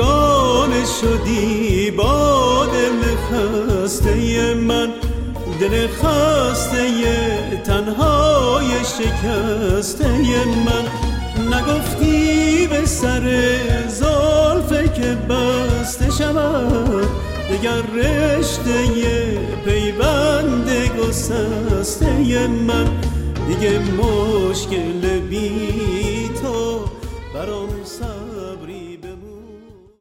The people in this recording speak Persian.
بیگانه شدی با دل خسته من، دل خسته تنهای شکسته من. نگفتی به سر زلفه که بسته شود دگر رشته پیوند گسسته من. دیگه مشکل بی تو برام سر